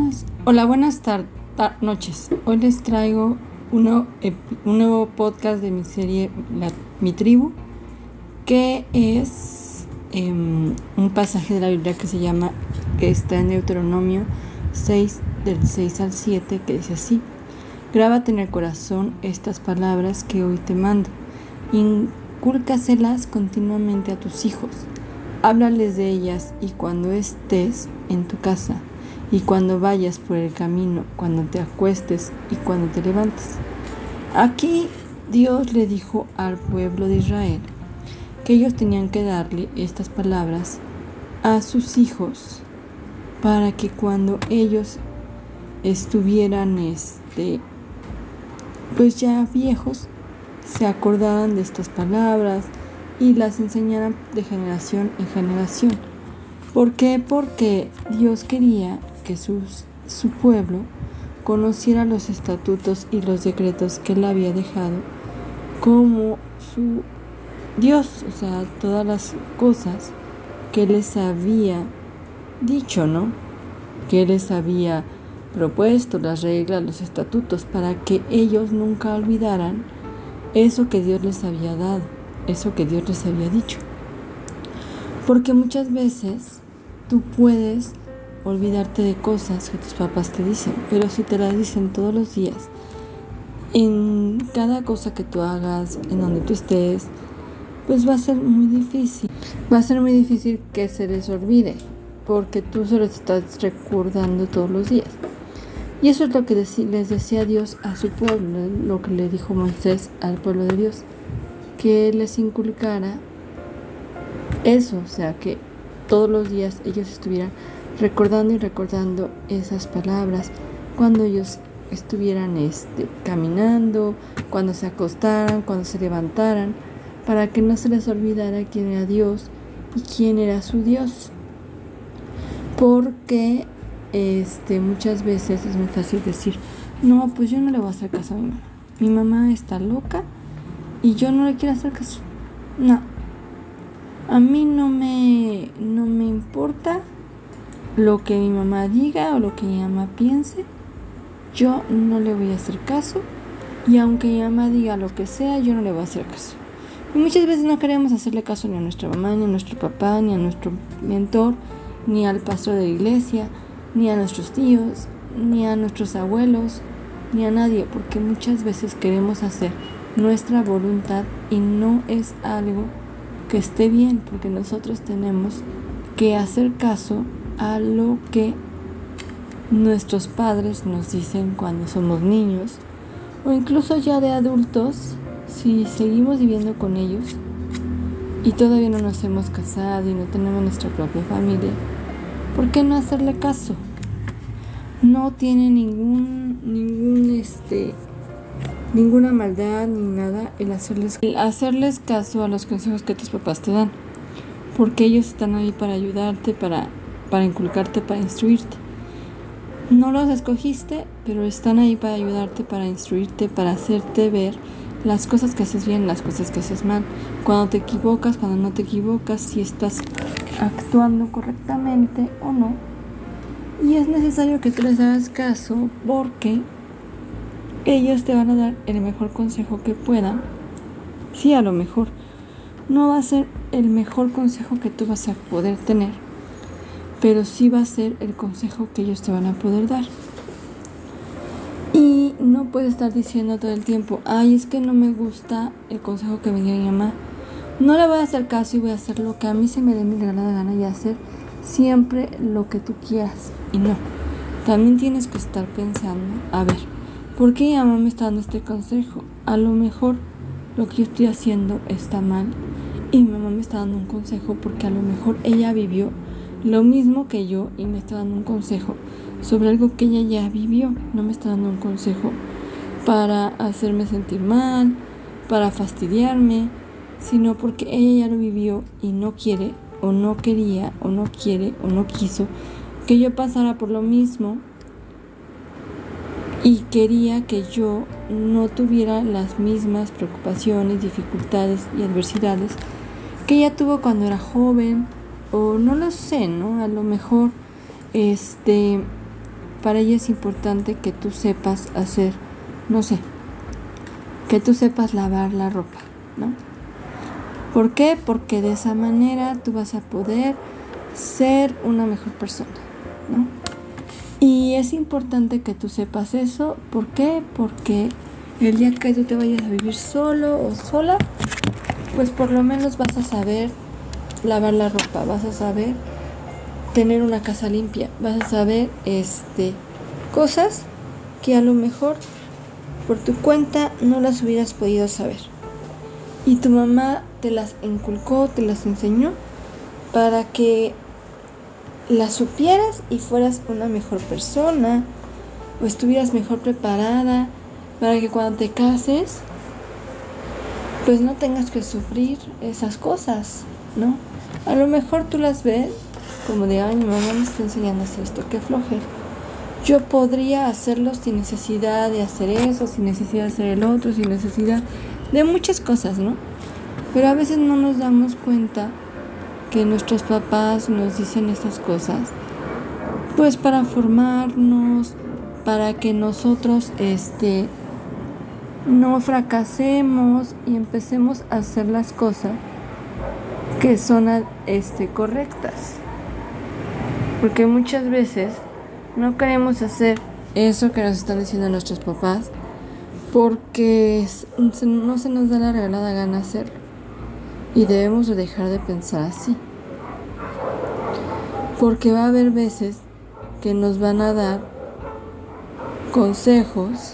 Buenas noches. Hoy les traigo un nuevo podcast de mi serie Mi Tribu, que es un pasaje de la Biblia que está en Deuteronomio 6, del 6 al 7, que dice así: Grábate en el corazón estas palabras que hoy te mando, incúlcaselas continuamente a tus hijos, háblales de ellas y cuando estés en tu casa, y cuando vayas por el camino, cuando te acuestes y cuando te levantes. Aquí Dios le dijo al pueblo de Israel que ellos tenían que darle estas palabras a sus hijos para que cuando ellos estuvieran pues ya viejos, se acordaran de estas palabras y las enseñaran de generación en generación. ¿Por qué? Porque Dios quería que su pueblo conociera los estatutos y los decretos que Él había dejado como su Dios, o sea, todas las cosas que Él les había dicho, ¿no? Que Él les había propuesto, las reglas, los estatutos, para que ellos nunca olvidaran eso que Dios les había dado, eso que Dios les había dicho. Porque muchas veces tú puedes olvidarte de cosas que tus papás te dicen, pero si te las dicen todos los días, en cada cosa que tú hagas, en donde tú estés, pues va a ser muy difícil. Va a ser muy difícil que se les olvide, porque tú se los estás recordando todos los días. Y eso es lo que les decía Dios a su pueblo, lo que le dijo Moisés al pueblo de Dios, que les inculcara eso, o sea, que todos los días ellos estuvieran recordando y recordando esas palabras cuando ellos estuvieran caminando, cuando se acostaran, cuando se levantaran, para que no se les olvidara quién era Dios y quién era su Dios. Porque muchas veces es muy fácil decir: no, pues yo no le voy a hacer caso a mi mamá. Mi mamá está loca y yo no le quiero hacer caso. No. A mí no me importa lo que mi mamá diga o lo que mi mamá piense. Yo no le voy a hacer caso. Y aunque mi mamá diga lo que sea, yo no le voy a hacer caso. Y muchas veces no queremos hacerle caso ni a nuestra mamá, ni a nuestro papá, ni a nuestro mentor, ni al pastor de la iglesia, ni a nuestros tíos, ni a nuestros abuelos, ni a nadie, porque muchas veces queremos hacer nuestra voluntad y no es algo que esté bien, porque nosotros tenemos que hacer caso a lo que nuestros padres nos dicen cuando somos niños, o incluso ya de adultos, si seguimos viviendo con ellos y todavía no nos hemos casado y no tenemos nuestra propia familia. ¿Por qué no hacerle caso? No tiene ninguna maldad ni nada el hacerles caso a los consejos que tus papás te dan, porque ellos están ahí para ayudarte, para inculcarte, para instruirte. No los escogiste, pero están ahí para ayudarte, para instruirte, para hacerte ver las cosas que haces bien, las cosas que haces mal, cuando te equivocas, cuando no te equivocas, si estás actuando correctamente o no. Y es necesario que tú les hagas caso, porque ellos te van a dar el mejor consejo que puedan. Sí, a lo mejor no va a ser el mejor consejo que tú vas a poder tener, pero sí va a ser el consejo que ellos te van a poder dar. Y no puedes estar diciendo todo el tiempo: ay, es que no me gusta el consejo que me dio mi mamá, no le voy a hacer caso y voy a hacer lo que a mí se me dé mi gana y hacer siempre lo que tú quieras. Y no, también tienes que estar pensando: a ver, ¿por qué mi mamá me está dando este consejo? A lo mejor lo que yo estoy haciendo está mal y mi mamá me está dando un consejo porque a lo mejor ella vivió lo mismo que yo y me está dando un consejo sobre algo que ella ya vivió. No me está dando un consejo para hacerme sentir mal, para fastidiarme, sino porque ella ya lo vivió y no quiere o no quería o no quiere o no quiso que yo pasara por lo mismo, y quería que yo no tuviera las mismas preocupaciones, dificultades y adversidades que ella tuvo cuando era joven, o no lo sé, ¿no? A lo mejor para ella es importante que tú sepas hacer, no sé, que tú sepas lavar la ropa, ¿no? ¿Por qué? Porque de esa manera tú vas a poder ser una mejor persona, ¿no? Y es importante que tú sepas eso. ¿Por qué? Porque el día que tú te vayas a vivir solo o sola, pues por lo menos vas a saber lavar la ropa, vas a saber tener una casa limpia, vas a saber cosas que a lo mejor por tu cuenta no las hubieras podido saber. Y tu mamá te las inculcó, te las enseñó para que las supieras y fueras una mejor persona o estuvieras mejor preparada para que cuando te cases pues no tengas que sufrir esas cosas, ¿no? A lo mejor tú las ves como de, ay, mi mamá me está enseñando a hacer esto, qué flojera. Yo podría hacerlo sin necesidad de hacer eso, sin necesidad de hacer el otro, sin necesidad de muchas cosas, ¿no? Pero a veces no nos damos cuenta que nuestros papás nos dicen estas cosas, pues para formarnos, para que nosotros no fracasemos y empecemos a hacer las cosas que son correctas. Porque muchas veces no queremos hacer eso que nos están diciendo nuestros papás porque no se nos da la regalada gana hacerlo. Y debemos de dejar de pensar así. Porque va a haber veces que nos van a dar consejos,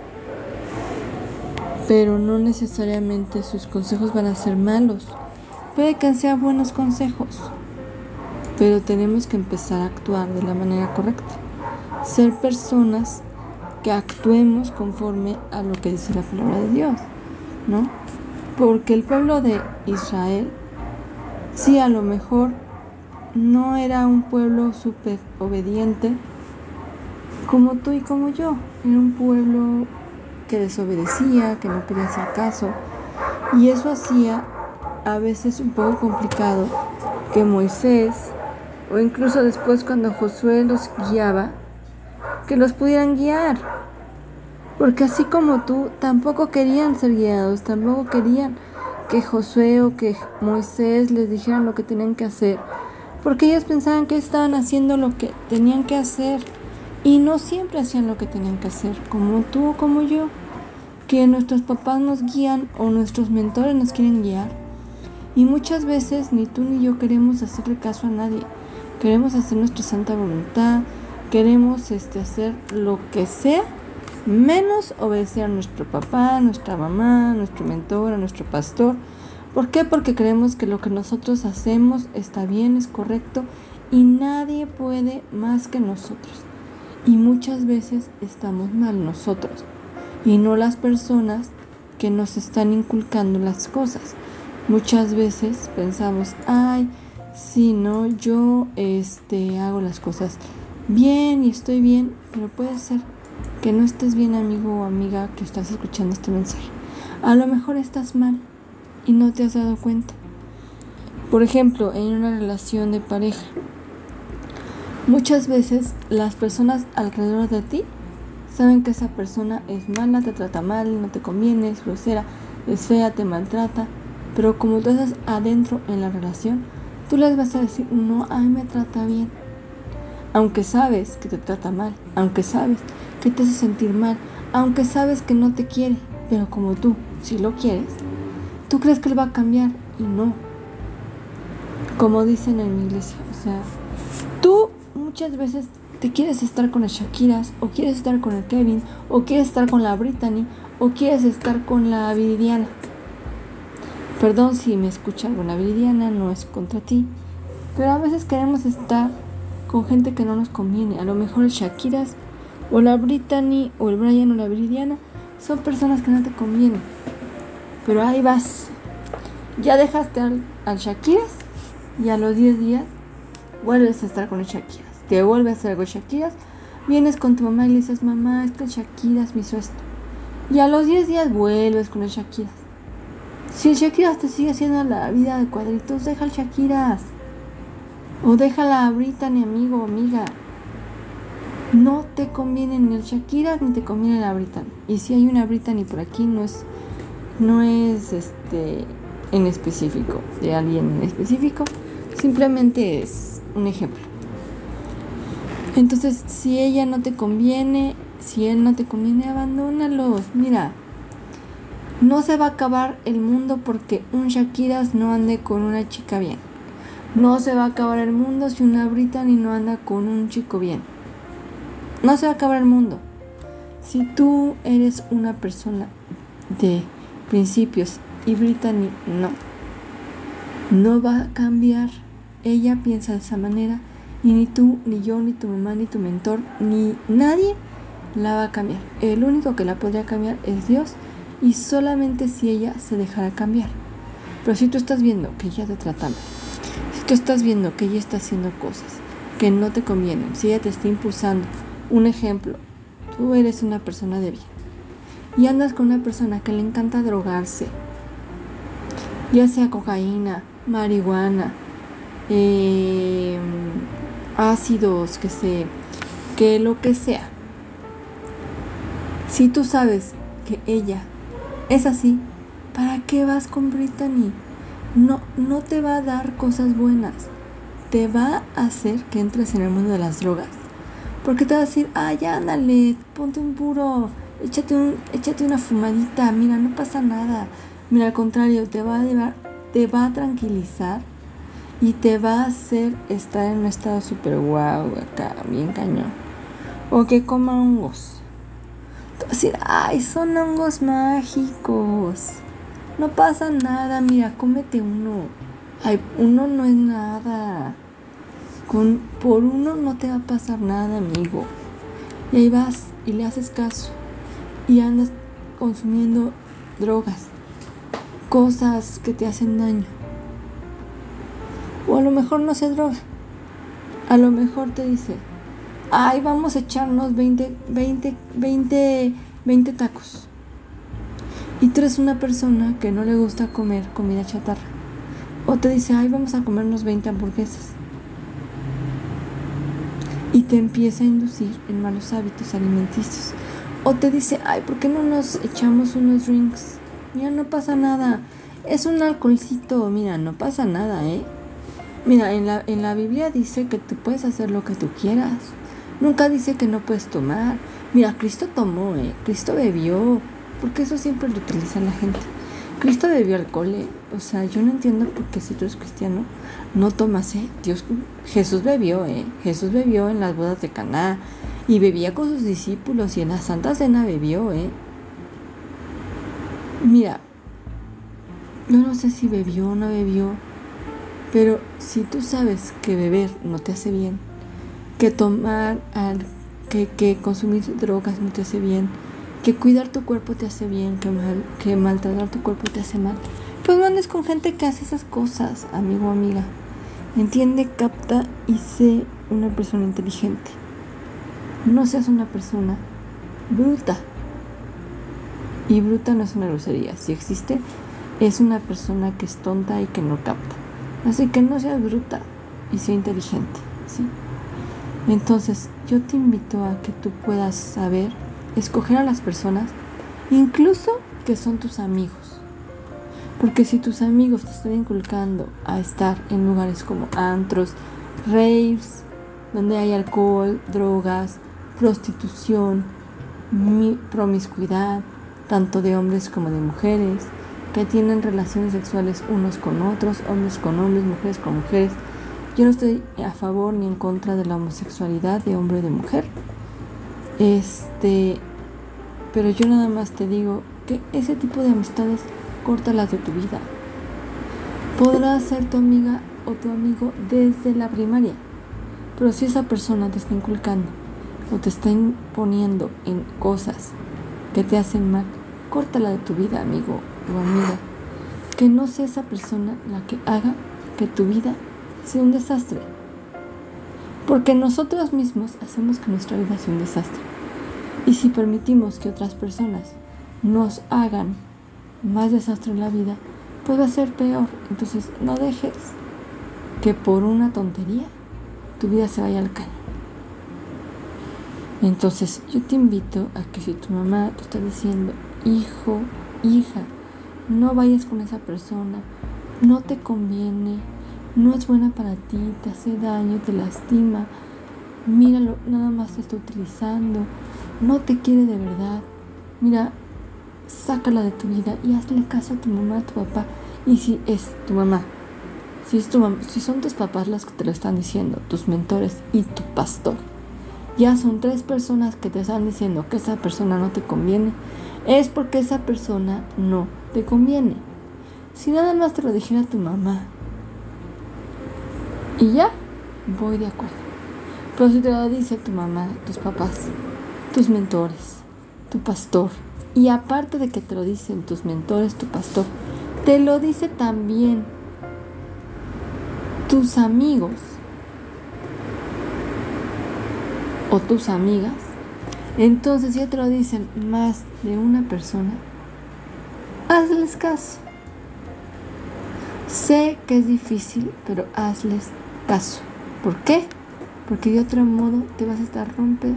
pero no necesariamente sus consejos van a ser malos. Puede que sean buenos consejos, pero tenemos que empezar a actuar de la manera correcta. Ser personas que actuemos conforme a lo que dice la palabra de Dios, ¿no? Porque el pueblo de Israel, sí, a lo mejor no era un pueblo súper obediente como tú y como yo. Era un pueblo que desobedecía, que no quería hacer caso. Y eso hacía a veces un poco complicado que Moisés, o incluso después cuando Josué los guiaba, que los pudieran guiar. Porque así como tú, tampoco querían ser guiados, tampoco querían que Josué o que Moisés les dijeran lo que tenían que hacer. Porque ellos pensaban que estaban haciendo lo que tenían que hacer. Y no siempre hacían lo que tenían que hacer, como tú o como yo. Que nuestros papás nos guían o nuestros mentores nos quieren guiar. Y muchas veces ni tú ni yo queremos hacerle caso a nadie. Queremos hacer nuestra santa voluntad. Queremos hacer lo que sea, menos obedecer a nuestro papá, nuestra mamá, nuestro mentor, a nuestro pastor. ¿Por qué? Porque creemos que lo que nosotros hacemos está bien, es correcto y nadie puede más que nosotros. Y muchas veces estamos mal nosotros y no las personas que nos están inculcando las cosas. Muchas veces pensamos, ay, sí, no, yo hago las cosas bien y estoy bien, pero puede ser que no estés bien, amigo o amiga que estás escuchando este mensaje. A lo mejor estás mal y no te has dado cuenta. Por ejemplo, en una relación de pareja, muchas veces las personas alrededor de ti saben que esa persona es mala, te trata mal, no te conviene, es grosera, es fea, te maltrata, pero como tú estás adentro en la relación, tú les vas a decir, no, a mí me trata bien. Aunque sabes que te trata mal, aunque sabes que te hace sentir mal, aunque sabes que no te quiere, pero como tú, si lo quieres, tú crees que él va a cambiar y no. Como dicen en mi iglesia, o sea, tú muchas veces te quieres estar con las Shakiras, o quieres estar con el Kevin, o quieres estar con la Brittany, o quieres estar con la Viridiana. Perdón si me escucha alguna Viridiana, no es contra ti, pero a veces queremos estar con gente que no nos conviene. A lo mejor el Shakiras o la Brittany o el Brian o la Viridiana son personas que no te convienen, pero ahí vas, ya dejaste al Shakiras y a los 10 días vuelves a estar con el Shakiras, te vuelves a hacer algo Shakiras, vienes con tu mamá y le dices, mamá, es que el Shakiras me hizo esto, y a los 10 días vuelves con el Shakiras. Si el Shakiras te sigue haciendo la vida de cuadritos, deja el Shakiras. O déjala a Brittany, amigo o amiga. No te conviene ni el Shakira ni te conviene la Britney. Y si hay una Britney por aquí, no es en específico, de alguien en específico, simplemente es un ejemplo. Entonces, si ella no te conviene, si él no te conviene, abandónalos. Mira, no se va a acabar el mundo porque un Shakiras no ande con una chica bien. No se va a acabar el mundo si una Britney no anda con un chico bien. No se va a acabar el mundo. Si tú eres una persona de principios y Britney no va a cambiar. Ella piensa de esa manera y ni tú, ni yo, ni tu mamá, ni tu mentor, ni nadie la va a cambiar. El único que la podría cambiar es Dios, y solamente si ella se dejara cambiar. Pero si tú estás viendo que ella te trata mal, si tú estás viendo que ella está haciendo cosas que no te convienen, si ella te está impulsando, un ejemplo, tú eres una persona de bien y andas con una persona que le encanta drogarse, ya sea cocaína, marihuana, ácidos, que lo que sea. Si tú sabes que ella es así, ¿para qué vas con Britney? No te va a dar cosas buenas, te va a hacer que entres en el mundo de las drogas, porque te va a decir, ya ándale, ponte un puro, échate una fumadita, mira, no pasa nada. Mira, al contrario, te va a tranquilizar y te va a hacer estar en un estado súper guau, acá, bien cañón. O que coma hongos. Te vas a decir, son hongos mágicos. No pasa nada, mira, cómete uno. Uno no es nada. Por uno no te va a pasar nada, amigo. Y ahí vas y le haces caso. Y andas consumiendo drogas, cosas que te hacen daño. O a lo mejor no se droga. A lo mejor te dice, vamos a echarnos 20 tacos. Y tú eres una persona que no le gusta comer comida chatarra. O te dice, vamos a comernos 20 hamburguesas. Y te empieza a inducir en malos hábitos alimenticios. O te dice, ¿por qué no nos echamos unos drinks? Mira, no pasa nada. Es un alcoholcito, mira, no pasa nada, Mira, en la Biblia dice que tú puedes hacer lo que tú quieras. Nunca dice que no puedes tomar. Mira, Cristo tomó, Cristo bebió. Porque eso siempre lo utiliza la gente. Cristo bebió alcohol, O sea, yo no entiendo por qué si tú eres cristiano no tomas, Jesús bebió, Jesús bebió en las bodas de Caná. Y bebía con sus discípulos. Y en la Santa Cena bebió, Mira, yo no sé si bebió o no bebió. Pero si tú sabes que beber no te hace bien, que tomar, que consumir drogas no te hace bien, que cuidar tu cuerpo te hace bien, que maltratar tu cuerpo te hace mal, pues no andes con gente que hace esas cosas, amigo o amiga. Entiende, capta y sé una persona inteligente. No seas una persona bruta. Y bruta no es una grosería. Si existe, es una persona que es tonta y que no capta. Así que no seas bruta y sé inteligente, ¿sí? Entonces, yo te invito a que tú puedas saber escoger a las personas, incluso que son tus amigos. Porque si tus amigos te están inculcando a estar en lugares como antros, raves, donde hay alcohol, drogas, prostitución, promiscuidad, tanto de hombres como de mujeres, que tienen relaciones sexuales unos con otros, hombres con hombres, mujeres con mujeres. Yo no estoy a favor ni en contra de la homosexualidad de hombre o de mujer. Pero yo nada más te digo que ese tipo de amistades, córtalas de tu vida. Podrás ser tu amiga o tu amigo desde la primaria, pero si esa persona te está inculcando o te está imponiendo en cosas que te hacen mal, córtala de tu vida, amigo o amiga. Que no sea esa persona la que haga que tu vida sea un desastre. Porque nosotros mismos hacemos que nuestra vida sea un desastre. Y si permitimos que otras personas nos hagan más desastre en la vida, pues va a ser peor. Entonces no dejes que por una tontería tu vida se vaya al caño. Entonces yo te invito a que si tu mamá te está diciendo, hijo, hija, no vayas con esa persona, no te conviene, no es buena para ti, te hace daño, te lastima, míralo, nada más te está utilizando, no te quiere de verdad, mira, sácala de tu vida y hazle caso a tu mamá, a tu papá. Y si es tu mamá, si son tus papás las que te lo están diciendo, tus mentores y tu pastor, ya son 3 personas que te están diciendo que esa persona no te conviene, es porque esa persona no te conviene. Si nada más te lo dijera tu mamá y ya, voy de acuerdo. Pero si te lo dice tu mamá, tus papás, tus mentores, tu pastor, y aparte de que te lo dicen tus mentores, tu pastor, te lo dice también tus amigos o tus amigas, entonces ya te lo dicen más de una persona, hazles caso. Sé que es difícil, pero hazles caso. ¿Por qué? Porque de otro modo te vas a estar rompe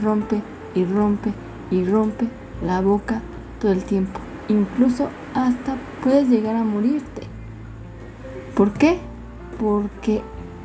la boca todo el tiempo. Incluso hasta puedes llegar a morirte. ¿Por qué? Porque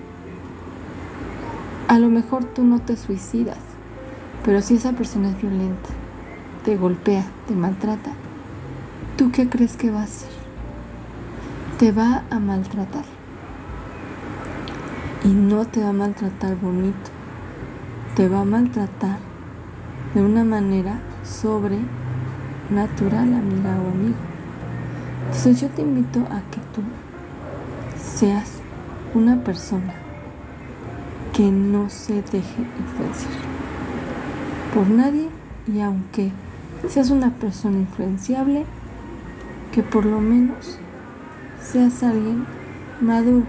a lo mejor tú no te suicidas, pero si esa persona es violenta, te golpea, te maltrata, ¿tú qué crees que va a hacer? Te va a maltratar. Y no te va a maltratar bonito, te va a maltratar de una manera sobrenatural, amiga o amigo. Entonces yo te invito a que tú seas una persona que no se deje influenciar por nadie, y aunque seas una persona influenciable, que por lo menos seas alguien maduro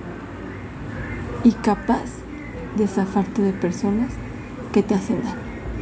y capaz de zafarte de personas que te hacen daño.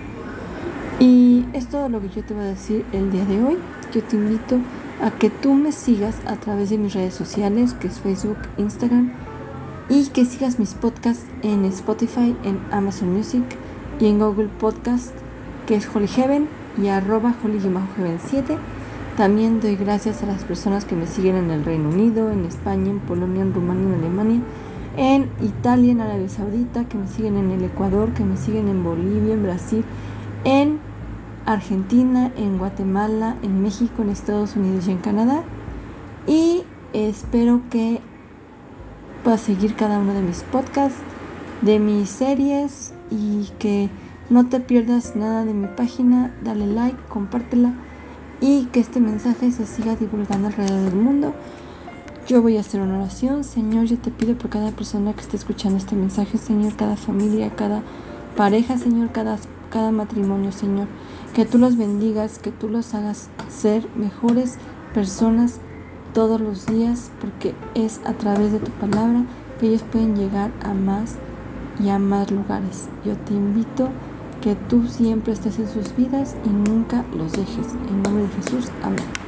Y es todo lo que yo te voy a decir el día de hoy. Yo te invito a que tú me sigas a través de mis redes sociales, que es Facebook, Instagram, y que sigas mis podcasts en Spotify, en Amazon Music y en Google Podcast, que es Holy Heaven y @Holy_Heaven7. También doy gracias a las personas que me siguen en el Reino Unido, en España, en Polonia, en Rumania, en Alemania, en Italia, en Arabia Saudita, que me siguen en el Ecuador, que me siguen en Bolivia, en Brasil, en Argentina, en Guatemala, en México, en Estados Unidos y en Canadá. Y espero que puedas seguir cada uno de mis podcasts, de mis series, y que no te pierdas nada de mi página. Dale like, compártela, y que este mensaje se siga divulgando alrededor del mundo. Yo voy a hacer una oración. Señor, yo te pido por cada persona que esté escuchando este mensaje, Señor, cada familia, cada pareja, Señor, cada matrimonio, Señor, que tú los bendigas, que tú los hagas ser mejores personas todos los días, porque es a través de tu palabra que ellos pueden llegar a más y a más lugares. Yo te invito que tú siempre estés en sus vidas y nunca los dejes. En nombre de Jesús, amén.